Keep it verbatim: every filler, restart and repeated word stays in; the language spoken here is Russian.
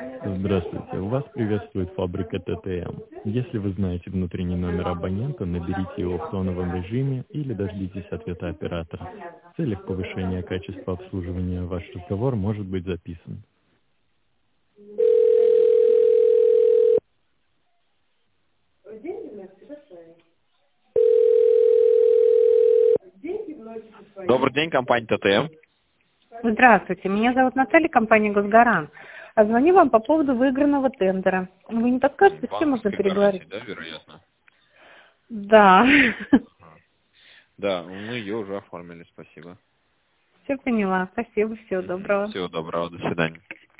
Здравствуйте, вас приветствует фабрика Т Т М. Если вы знаете внутренний номер абонента, наберите его в тоновом режиме или дождитесь ответа оператора. В целях повышения качества обслуживания ваш разговор может быть записан. Добрый день, компания Т Т М. Здравствуйте, меня зовут Наталья, компания «Госгарант». А Звоню вам по поводу выигранного тендера. Вы не подскажете, с кем можно Банковской переговорить? гарантии, да, вероятно? Да, Да, мы ее уже оформили, спасибо. все поняла. Спасибо, всего доброго. Всего доброго, до свидания.